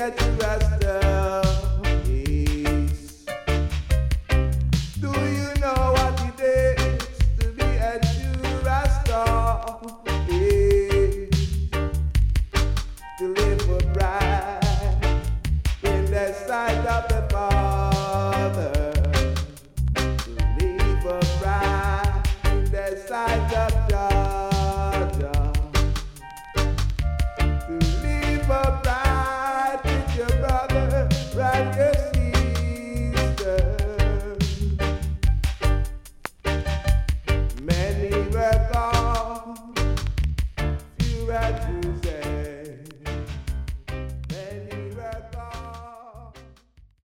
a true Rasta. Yes. Do you know what it is to be a true Rasta? Yes. To live upright in the sight of the Father. To live upright in the sight of Jah. To live upright with your brother.